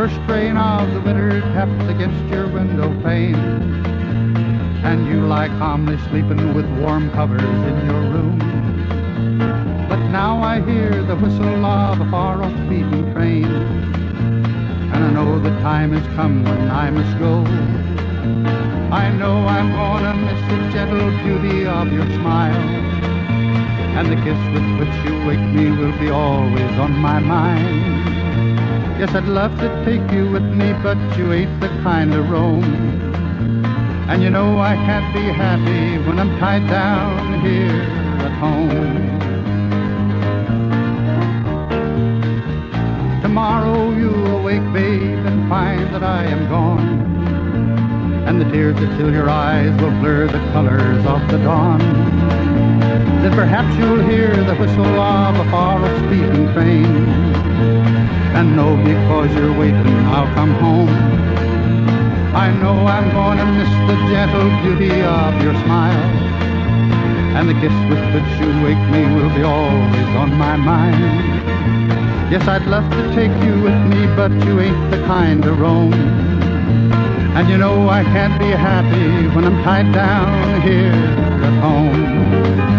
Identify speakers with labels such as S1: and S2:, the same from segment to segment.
S1: first rain of the winter taps against your window pane, and you lie calmly sleeping with warm covers in your room. But now I hear the whistle of a far-off beating train, and I know the time has come when I must go. I know I'm gonna miss the gentle beauty of your smile, and the kiss with which you wake me will be always on my mind. Yes, I'd love to take you with me, but you ain't the kind to roam. And you know I can't be happy when I'm tied down here at home. Tomorrow you'll awake, babe, and find that I am gone, and the tears that fill your eyes will blur the colors of the dawn. Then perhaps you'll hear the whistle of a far-off speeding train, and know because you're waiting I'll come home. I know I'm gonna miss the gentle beauty of your smile, and the kiss with which you wake me will be always on my mind. Yes, I'd love to take you with me, but you ain't the kind to roam. And you know I can't be happy when I'm tied down here at home.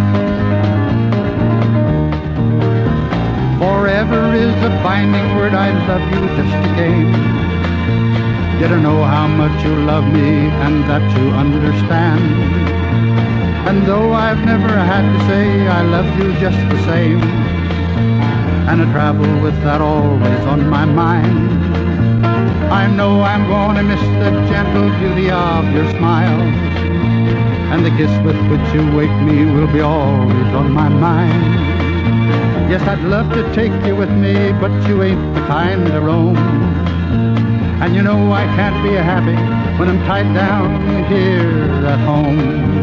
S1: Forever is a binding word, I love you just again. Yet I know how much you love me and that you understand. And though I've never had to say I love you just the same, and I travel with that always on my mind, I know I'm gonna miss the gentle beauty of your smile, and the kiss with which you wake me will be always on my mind. Yes, I'd love to take you with me, but you ain't the kind to roam. And you know I can't be happy when I'm tied down here at home.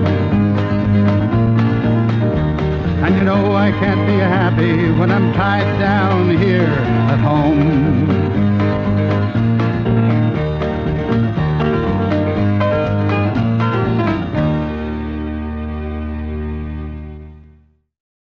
S1: And you know I can't be happy when I'm tied down here at home.